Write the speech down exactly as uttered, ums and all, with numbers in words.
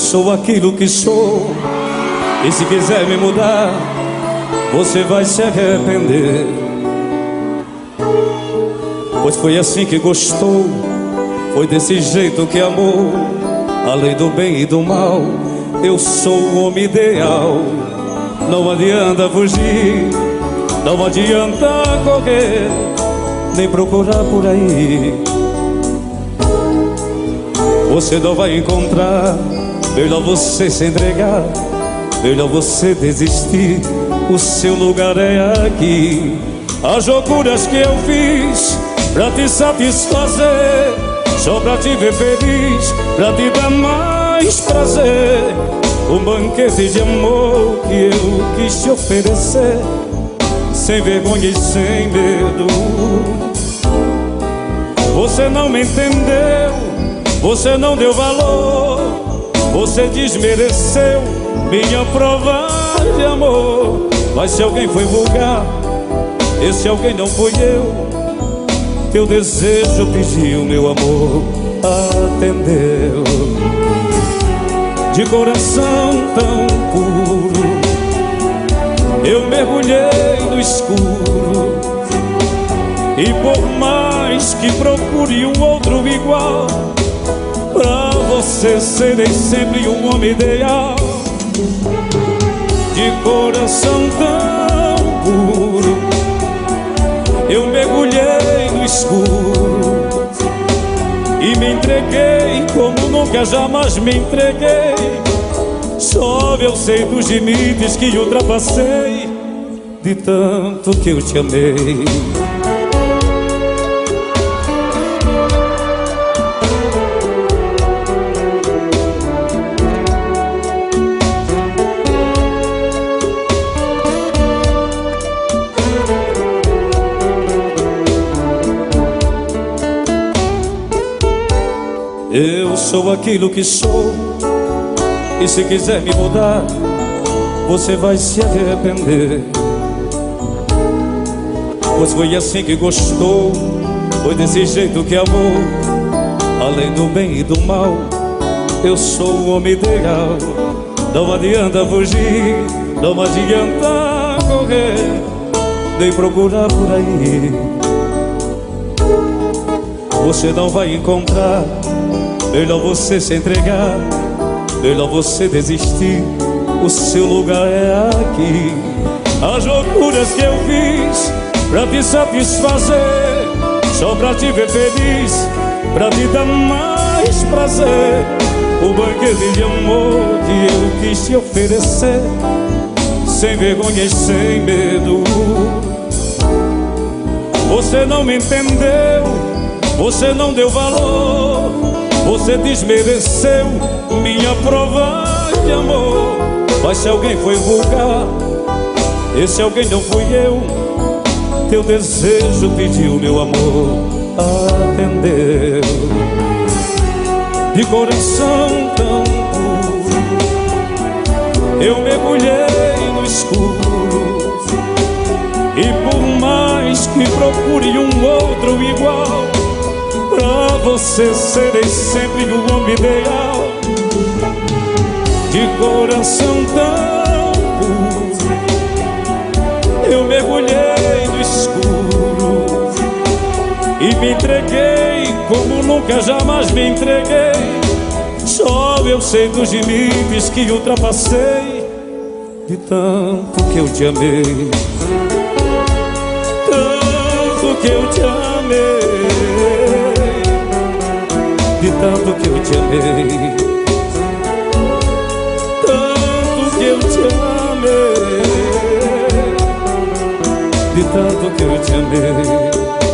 sou aquilo que sou, e se quiser me mudar, você vai se arrepender. Pois foi assim que gostou, foi desse jeito que amou. Além do bem e do mal, eu sou o homem ideal. Não adianta fugir, não adianta correr, nem procurar por aí. Você não vai encontrar, melhor você se entregar, melhor você desistir, o seu lugar é aqui. As loucuras que eu fiz pra te satisfazer, só pra te ver feliz, pra te dar mais prazer. Um banquete de amor que eu quis te oferecer, sem vergonha e sem medo. Você não me entendeu, você não deu valor, você desmereceu minha prova de amor. Mas se alguém foi vulgar, esse alguém não fui eu. Teu desejo pediu, meu amor atendeu. De coração tão puro, eu mergulhei no escuro, e por mais que procure um outro igual, pra você serei sempre um homem ideal. De coração tão puro, eu mergulhei no escuro e me entreguei como nunca jamais me entreguei. Só eu sei dos limites que ultrapassei, de tanto que eu te amei. Eu sou aquilo que sou, e se quiser me mudar, você vai se arrepender. Pois foi assim que gostou, foi desse jeito que amou. Além do bem e do mal, eu sou o homem ideal. Não adianta fugir, não adianta correr, nem procurar por aí. Você não vai encontrar, melhor você se entregar, melhor você desistir, o seu lugar é aqui. As loucuras que eu fiz pra te satisfazer, só pra te ver feliz, pra te dar mais prazer. O banquete de amor que eu quis te oferecer, sem vergonha e sem medo. Você não me entendeu, você não deu valor, você desmereceu minha prova de amor. Mas se alguém foi vulgar, esse alguém não fui eu. Teu desejo pediu, meu amor atendeu. De coração tão puro, eu mergulhei no escuro, e por mais que procure um outro igual, pra você serei sempre o homem ideal. De coração tão puro, eu mergulhei no escuro e me entreguei como nunca jamais me entreguei. Só eu sei dos limites que ultrapassei, de tanto que eu te amei, tanto que eu te amei, de tanto que eu te amei, tanto que eu te amei, de tanto que eu te amei.